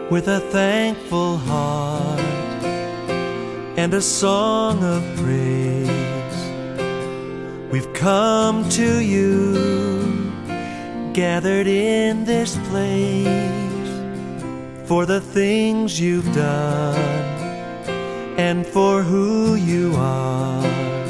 with a thankful heart and a song of praise. We've come to you, gathered in this place, for the things you've done and for who you are.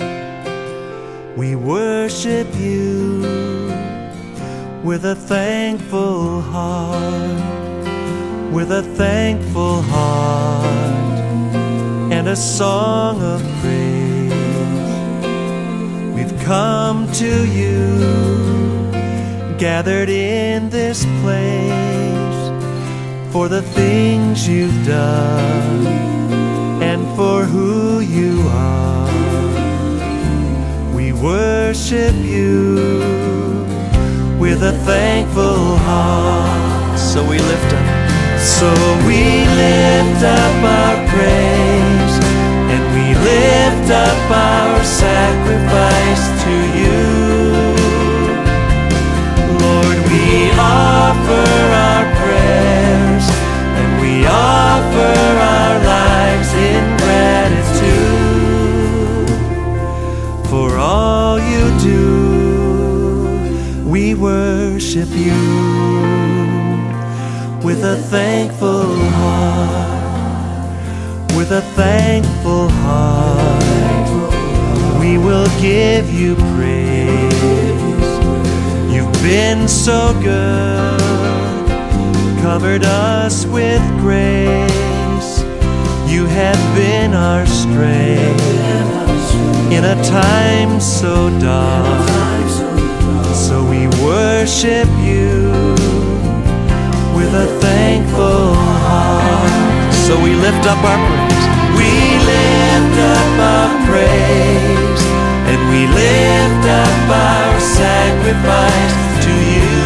We worship you with a thankful heart, with a thankful heart and a song of praise. We've come to you, gathered in this place, for the things you've done and for who you are. We worship you with a thankful heart. So we lift up our praise, and we lift up our sacrifice to you. Lord, we offer our prayers, and we offer our lives in gratitude for all you do. We worship you with a thankful heart, with a thankful heart. We will give you praise. You've been so good, covered us with grace. You have been our strength in a time so dark. So we worship you with a thankful heart. So we lift up our praise. We lift up our praise, and we lift up our sacrifice to you.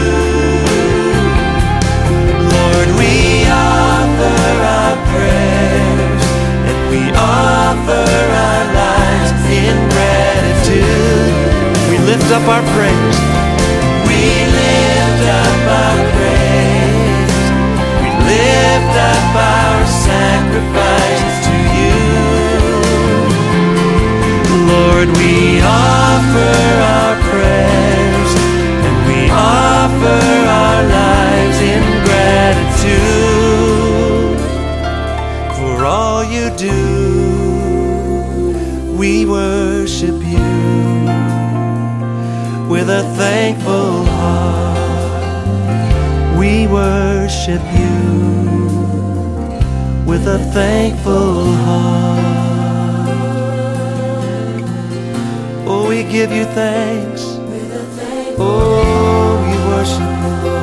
Lord, we offer our prayers, and we offer our lives in gratitude. We lift up our praise. We lift up our praise. We lift up our sacrifice to you. Lord, we offer our prayers, and we offer our lives in gratitude for all you do. We worship you with a thankful heart. We worship you with a thankful heart. Oh, we give you thanks. Oh, we worship you, Lord.